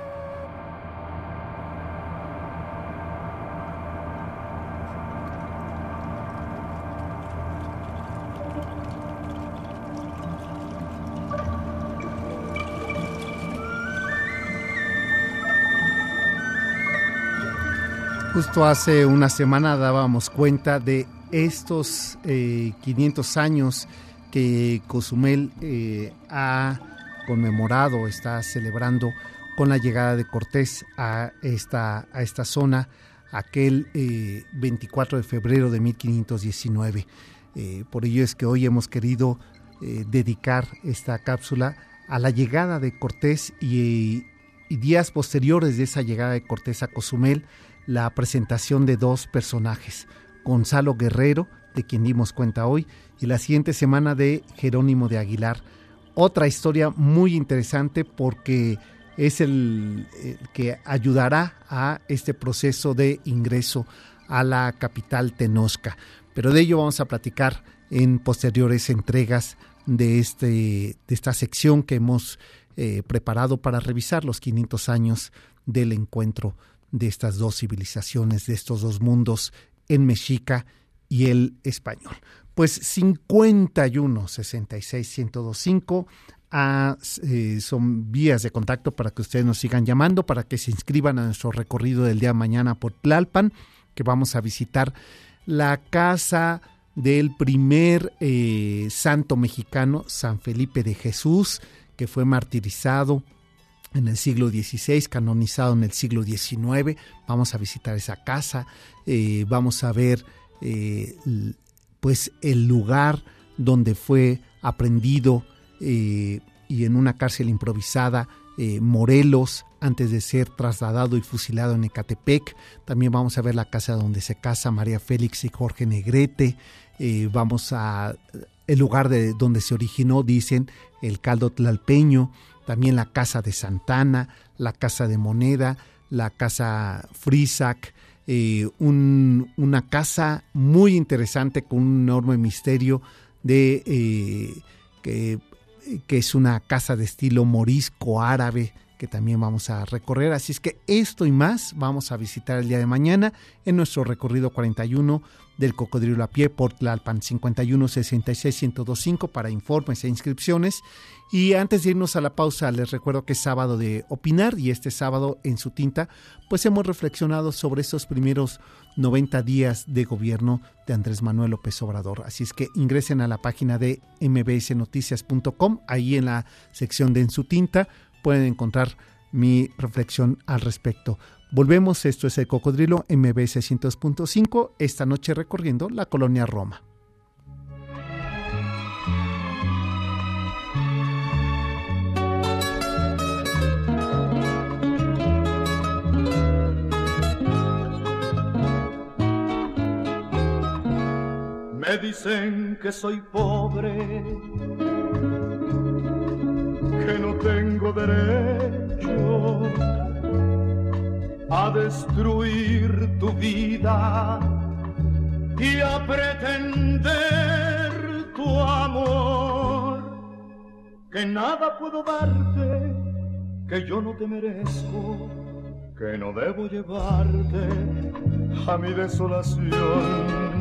Justo hace una semana dábamos cuenta de estos eh, quinientos años que Cozumel eh, ha conmemorado, está celebrando con la llegada de Cortés a esta, a esta zona aquel eh, veinticuatro de febrero de mil quinientos diecinueve. Eh, por ello es que hoy hemos querido eh, dedicar esta cápsula a la llegada de Cortés y, y días posteriores de esa llegada de Cortés a Cozumel, la presentación de dos personajes, Gonzalo Guerrero, de quien dimos cuenta hoy, y la siguiente semana de Jerónimo de Aguilar. Otra historia muy interesante porque es el, el que ayudará a este proceso de ingreso a la capital Tenochca. Pero de ello vamos a platicar en posteriores entregas de, este, de esta sección que hemos eh, preparado para revisar los quinientos años del encuentro de estas dos civilizaciones, de estos dos mundos, el mexica y el español. Pues cincuenta y uno, sesenta y seis, ciento veinticinco a, eh, son vías de contacto para que ustedes nos sigan llamando, para que se inscriban a nuestro recorrido del día de mañana por Tlalpan, que vamos a visitar la casa del primer eh, santo mexicano, San Felipe de Jesús, que fue martirizado en el siglo dieciséis, canonizado en el siglo diecinueve. Vamos a visitar esa casa, eh, vamos a ver eh, pues el lugar donde fue aprendido eh, y en una cárcel improvisada eh, Morelos, antes de ser trasladado y fusilado en Ecatepec. También vamos a ver la casa donde se casa María Félix y Jorge Negrete. Eh, vamos a el lugar de donde se originó, dicen, el caldo tlalpeño. También la casa de Santana, la casa de Moneda, la casa Frisac, eh, un, una casa muy interesante con un enorme misterio de eh, que, que es una casa de estilo morisco árabe que también vamos a recorrer. Así es que esto y más vamos a visitar el día de mañana en nuestro recorrido cuarenta y uno del Cocodrilo a Pie por Tlalpan. Cincuenta y uno, sesenta y seis, ciento veinticinco para informes e inscripciones. Y antes de irnos a la pausa, les recuerdo que es sábado de opinar, y este sábado en Su Tinta pues hemos reflexionado sobre estos primeros noventa días de gobierno de Andrés Manuel López Obrador. Así es que ingresen a la página de eme be ese noticias punto com, ahí en la sección de En Su Tinta pueden encontrar mi reflexión al respecto. Volvemos, esto es El Cocodrilo, eme be ese ciento dos punto cinco, esta noche recorriendo la colonia Roma. Me dicen que soy pobre, que no tengo derecho a destruir tu vida y a pretender tu amor, que nada puedo darte, que yo no te merezco, que no debo llevarte a mi desolación.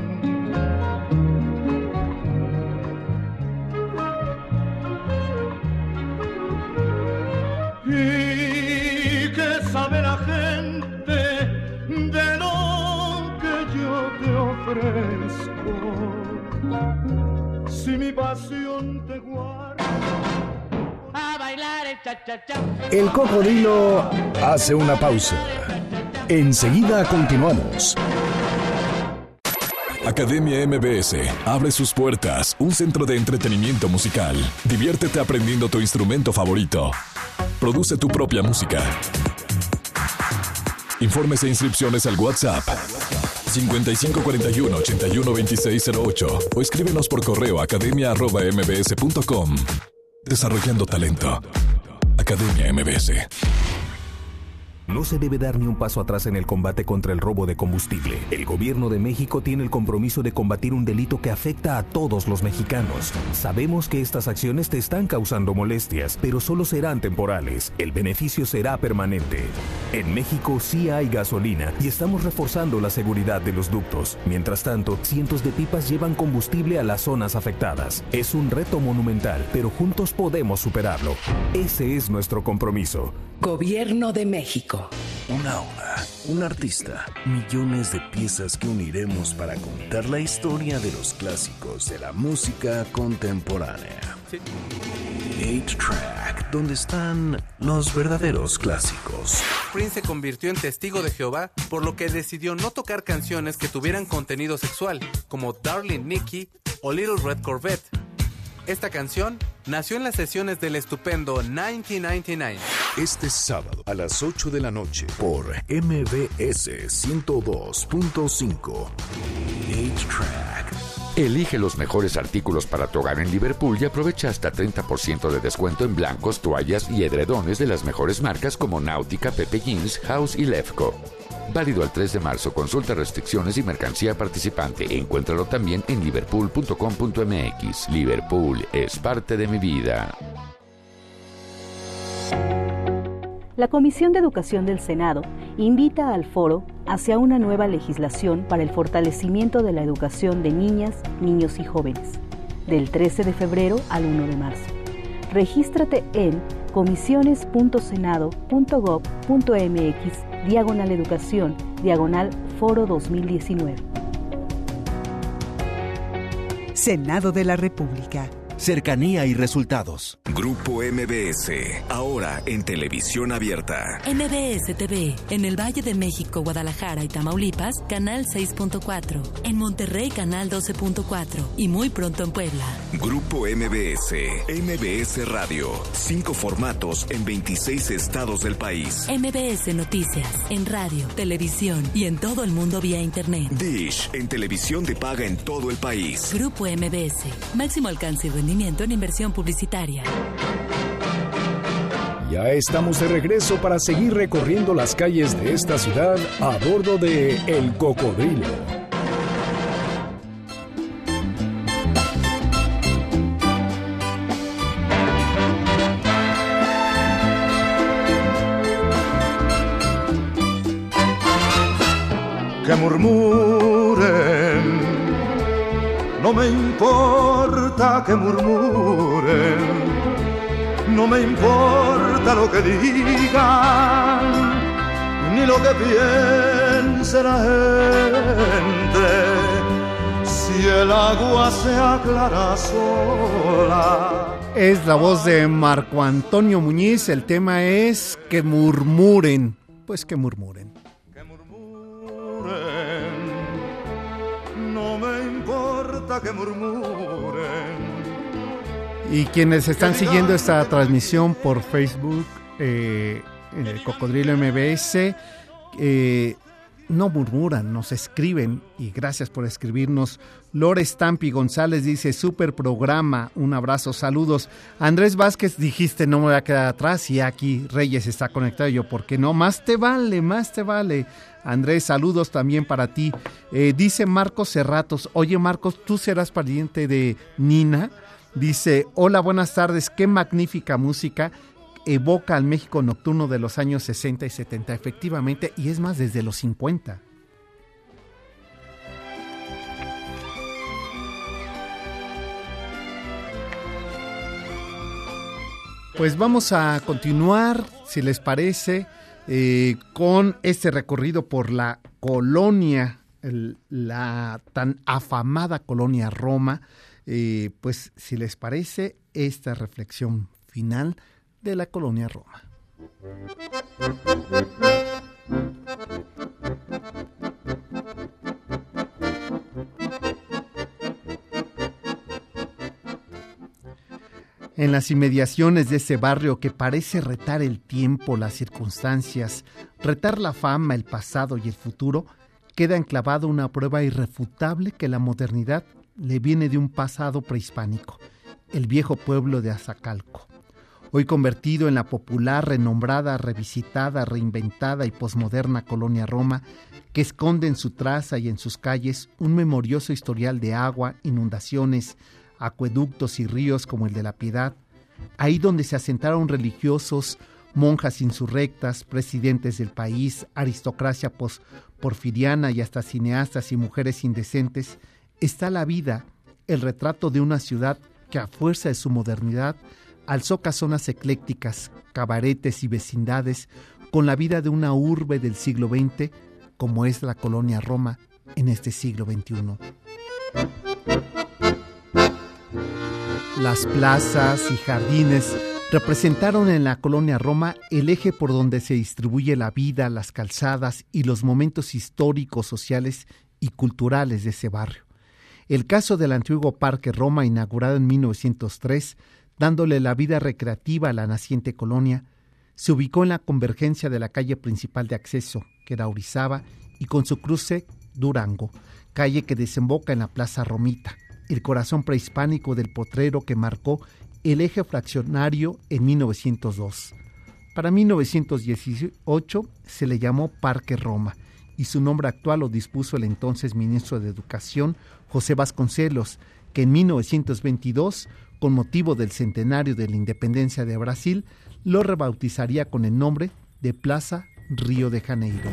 ¿Y qué sabe la gente de lo que yo te ofrezco? Si mi pasión te guarda. A bailar el cha-cha-cha. El Cocodrilo hace una pausa. Enseguida continuamos. Academia M B S abre sus puertas, un centro de entretenimiento musical. Diviértete aprendiendo tu instrumento favorito. Produce tu propia música. Informes e inscripciones al WhatsApp cincuenta y cinco cuarenta y uno, ochenta y uno, veintiséis cero ocho o escríbenos por correo academia arroba m b s punto com. Desarrollando talento. Academia M B S. No se debe dar ni un paso atrás en el combate contra el robo de combustible. El gobierno de México tiene el compromiso de combatir un delito que afecta a todos los mexicanos. Sabemos que estas acciones te están causando molestias, pero solo serán temporales. El beneficio será permanente. En México sí hay gasolina y estamos reforzando la seguridad de los ductos. Mientras tanto, cientos de pipas llevan combustible a las zonas afectadas. Es un reto monumental, pero juntos podemos superarlo. Ese es nuestro compromiso. Gobierno de México. Una obra, un artista, millones de piezas que uniremos para contar la historia de los clásicos de la música contemporánea. Sí. Eight Track, donde están los verdaderos clásicos. Prince se convirtió en testigo de Jehová, por lo que decidió no tocar canciones que tuvieran contenido sexual, como Darling Nikki o Little Red Corvette. Esta canción nació en las sesiones del estupendo mil novecientos noventa y nueve. Este sábado a las ocho de la noche por M B S ciento dos punto cinco. eight track. Elige los mejores artículos para tu hogar en Liverpool y aprovecha hasta treinta por ciento de descuento en blancos, toallas y edredones de las mejores marcas como Náutica, Pepe Jeans, House y Lefko. Válido al tres de marzo. Consulta restricciones y mercancía participante. Encuéntralo también en liverpool punto com punto m x. Liverpool es parte de mi vida. La Comisión de Educación del Senado invita al foro hacia una nueva legislación para el fortalecimiento de la educación de niñas, niños y jóvenes, del trece de febrero al uno de marzo. Regístrate en comisiones punto senado punto gob punto m x diagonal educación, diagonal foro dos mil diecinueve. Senado de la República. Cercanía y resultados. Grupo M B S, ahora en televisión abierta. M B S T V, en el Valle de México, Guadalajara y Tamaulipas, canal seis punto cuatro. En Monterrey, canal doce punto cuatro. Y muy pronto en Puebla. Grupo M B S, M B S Radio. Cinco formatos en veintiséis estados del país. M B S Noticias, en radio, televisión y en todo el mundo vía internet. Dish, en televisión de paga en todo el país. Grupo M B S, máximo alcance y rendimiento en inversión publicitaria. Ya estamos de regreso para seguir recorriendo las calles de esta ciudad a bordo de El Cocodrilo. Que murmuren, no me importa que murmuren, no me importa lo que digan, ni lo que piense la gente, si el agua se aclara sola. Es la voz de Marco Antonio Muñiz, el tema es que murmuren, pues que murmuren. No me importa que murmuren. Y quienes están siguiendo esta transmisión por Facebook, eh, en el Cocodrilo M B S, eh, no murmuran, nos escriben, y gracias por escribirnos. Lores Tampi González dice, súper programa, un abrazo, saludos. Andrés Vázquez, dijiste, no me voy a quedar atrás, y aquí Reyes está conectado, y yo, ¿por qué no? Más te vale, más te vale. Andrés, saludos también para ti. Eh, dice Marcos Cerratos, oye Marcos, ¿tú serás pariente de Nina? Dice, hola, buenas tardes, qué magnífica música, evoca al México nocturno de los años sesenta y setenta, efectivamente, y es más, desde los cincuenta. Pues vamos a continuar, si les parece, eh, con este recorrido por la colonia, el, la tan afamada colonia Roma. Eh, pues si les parece, esta reflexión final de la colonia Roma. En las inmediaciones de ese barrio que parece retar el tiempo, las circunstancias, retar la fama, el pasado y el futuro, queda enclavada una prueba irrefutable que la modernidad le viene de un pasado prehispánico, el viejo pueblo de Azacalco, hoy convertido en la popular, renombrada, revisitada, reinventada y posmoderna colonia Roma, que esconde en su traza y en sus calles un memorioso historial de agua, inundaciones, acueductos y ríos como el de la Piedad, ahí donde se asentaron religiosos, monjas insurrectas, presidentes del país, aristocracia porfiriana y hasta cineastas y mujeres indecentes, está la vida, el retrato de una ciudad que a fuerza de su modernidad alzó casonas eclécticas, cabaretes y vecindades con la vida de una urbe del siglo veinte como es la colonia Roma en este siglo veintiuno. Las plazas y jardines representaron en la colonia Roma el eje por donde se distribuye la vida, las calzadas y los momentos históricos, sociales y culturales de ese barrio. El caso del antiguo Parque Roma, inaugurado en mil novecientos tres, dándole la vida recreativa a la naciente colonia, se ubicó en la convergencia de la calle principal de acceso, que era Orizaba, y con su cruce Durango, calle que desemboca en la Plaza Romita, el corazón prehispánico del potrero que marcó el eje fraccionario en mil novecientos dos. Para mil novecientos dieciocho se le llamó Parque Roma, y su nombre actual lo dispuso el entonces ministro de Educación, José Vasconcelos, que en mil novecientos veintidós, con motivo del centenario de la independencia de Brasil, lo rebautizaría con el nombre de Plaza Río de Janeiro.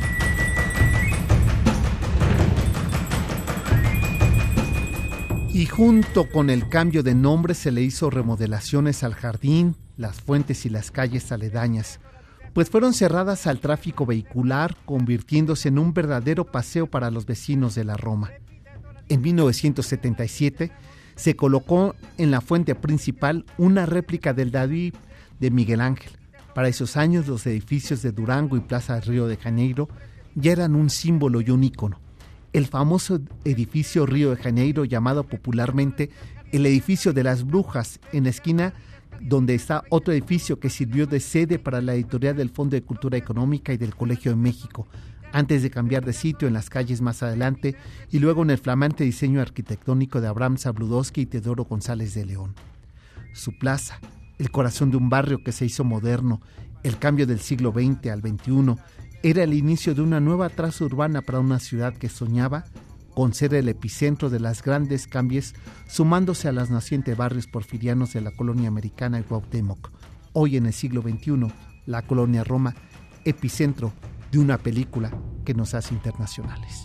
Y junto con el cambio de nombre se le hizo remodelaciones al jardín, las fuentes y las calles aledañas, pues fueron cerradas al tráfico vehicular, convirtiéndose en un verdadero paseo para los vecinos de la Roma. En mil novecientos setenta y siete se colocó en la fuente principal una réplica del David de Miguel Ángel. Para esos años los edificios de Durango y Plaza Río de Janeiro ya eran un símbolo y un ícono. El famoso edificio Río de Janeiro, llamado popularmente el edificio de las brujas, en la esquina donde está otro edificio que sirvió de sede para la editorial del Fondo de Cultura Económica y del Colegio de México, antes de cambiar de sitio en las calles más adelante y luego en el flamante diseño arquitectónico de Abraham Zabludowski y Teodoro González de León. Su plaza, el corazón de un barrio que se hizo moderno, el cambio del siglo veinte al veintiuno, era el inicio de una nueva traza urbana para una ciudad que soñaba con ser el epicentro de las grandes cambios, sumándose a los nacientes barrios porfirianos de la colonia americana y Cuauhtémoc. Hoy en el siglo veintiuno, la colonia Roma, epicentro de una película que nos hace internacionales.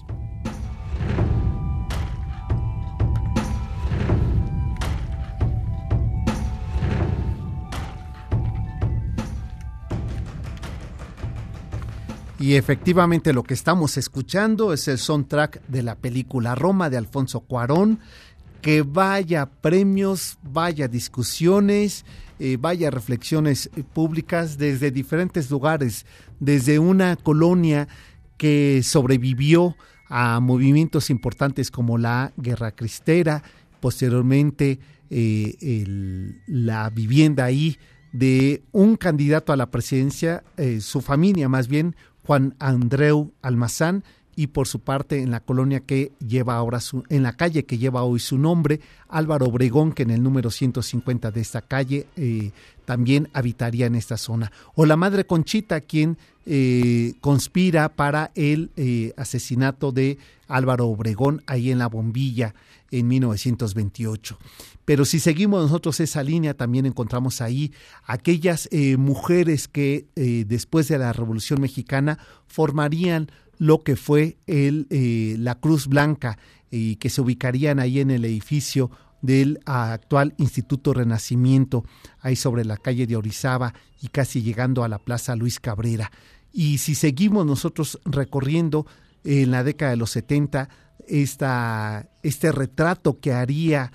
Y efectivamente lo que estamos escuchando es el soundtrack de la película Roma de Alfonso Cuarón, que vaya premios, vaya discusiones, eh, vaya reflexiones públicas desde diferentes lugares, desde una colonia que sobrevivió a movimientos importantes como la Guerra Cristera, posteriormente eh, el, la vivienda ahí de un candidato a la presidencia, eh, su familia más bien, Juan Andreu Almazán, y por su parte en la colonia que lleva ahora su, en la calle que lleva hoy su nombre, Álvaro Obregón, que en el número ciento cincuenta de esta calle eh, también habitaría en esta zona. O la madre Conchita, quien eh, conspira para el eh, asesinato de Álvaro Obregón ahí en La Bombilla en mil novecientos veintiocho. Pero si seguimos nosotros esa línea, también encontramos ahí aquellas eh, mujeres que eh, después de la Revolución Mexicana formarían lo que fue el, eh, la Cruz Blanca, y eh, que se ubicarían ahí en el edificio del actual Instituto Renacimiento, ahí sobre la calle de Orizaba y casi llegando a la Plaza Luis Cabrera. Y si seguimos nosotros recorriendo eh, en la década de los setenta, esta, este retrato que haría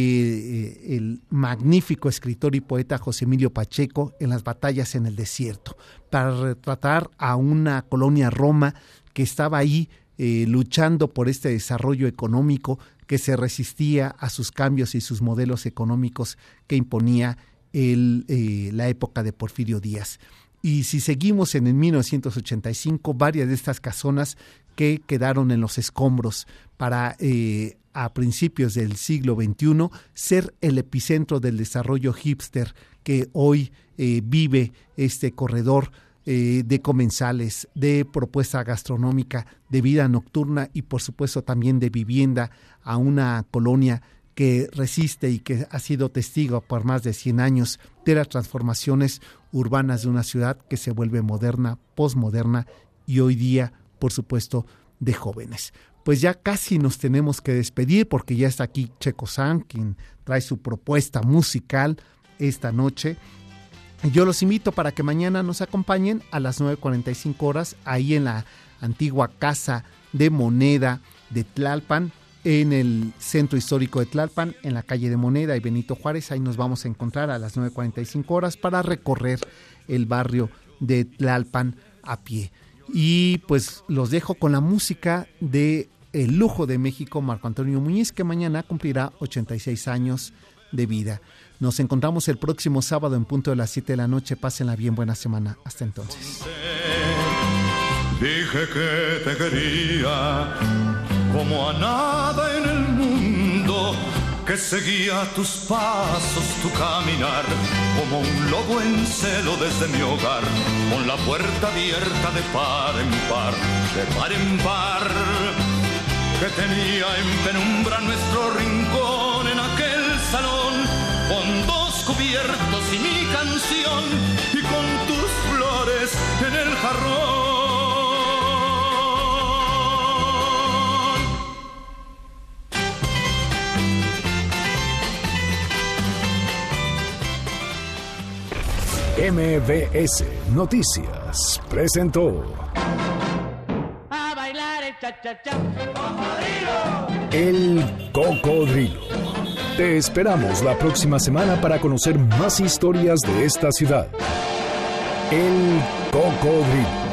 eh, el magnífico escritor y poeta José Emilio Pacheco en Las batallas en el desierto, para retratar a una colonia Roma que estaba ahí eh, luchando por este desarrollo económico, que se resistía a sus cambios y sus modelos económicos que imponía el, eh, la época de Porfirio Díaz. Y si seguimos en el mil novecientos ochenta y cinco, varias de estas casonas que quedaron en los escombros para eh, a principios del siglo veintiuno ser el epicentro del desarrollo hipster que hoy eh, vive este corredor eh, de comensales, de propuesta gastronómica, de vida nocturna y por supuesto también de vivienda a una colonia que resiste y que ha sido testigo por más de cien años de las transformaciones urbanas de una ciudad que se vuelve moderna, posmoderna y hoy día, por supuesto, de jóvenes. Pues ya casi nos tenemos que despedir porque ya está aquí Checo San, quien trae su propuesta musical esta noche. Yo los invito para que mañana nos acompañen a las nueve cuarenta y cinco horas ahí en la antigua Casa de Moneda de Tlalpan, en el centro histórico de Tlalpan, en la calle de Moneda y Benito Juárez. Ahí nos vamos a encontrar a las nueve cuarenta y cinco horas para recorrer el barrio de Tlalpan a pie. Y pues los dejo con la música de El Lujo de México, Marco Antonio Muñiz, que mañana cumplirá ochenta y seis años de vida. Nos encontramos el próximo sábado en punto de las siete de la noche. Pásenla bien, buena semana. Hasta entonces. Dije que te quería como a nada en el mundo, que seguía tus pasos, tu caminar, como un lobo en celo desde mi hogar, con la puerta abierta de par en par, de par en par, que tenía en penumbra nuestro rincón en aquel salón, con dos cubiertos y mi canción, y con tus flores en el jarrón. M B S Noticias presentó A bailar el cha-cha-cha, cocodrilo. El Cocodrilo. Te esperamos la próxima semana para conocer más historias de esta ciudad. El Cocodrilo.